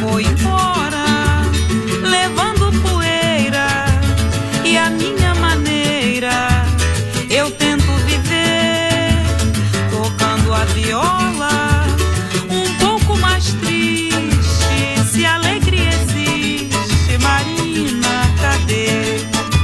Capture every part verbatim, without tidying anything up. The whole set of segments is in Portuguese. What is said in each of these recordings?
foi embora, levando poeira, e a minha maneira eu tento viver, tocando a viola, um pouco mais triste. Se a alegria existe, Marina, cadê?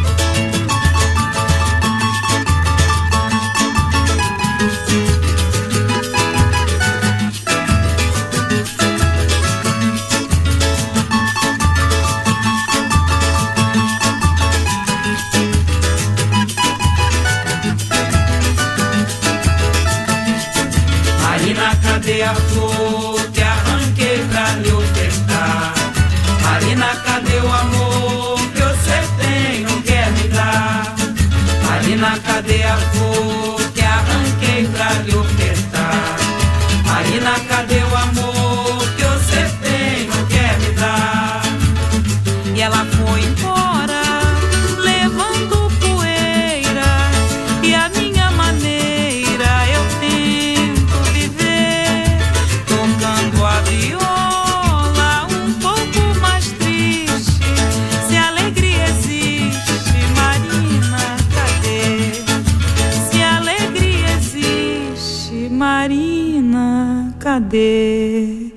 Cadê a flor que arranquei pra lhe ofertar? Marina, cadê o amor que você tem, não quer me dar? Marina, cadê a flor que arranquei pra lhe ofertar? Marina, cadê o amor que você tem, não quer me dar? E ela foi embora, levando poeira, e a minha maneira eu tento viver, tocando a viola, um pouco mais triste. Se a alegria existe, Marina, cadê? Se a alegria existe, Marina, cadê?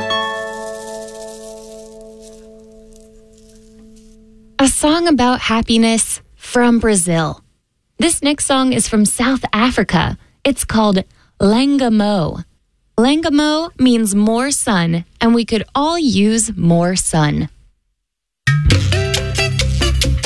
A song about happiness from Brazil. This next song is from South Africa. It's called Langamo. Langamo means more sun, and we could all use more sun.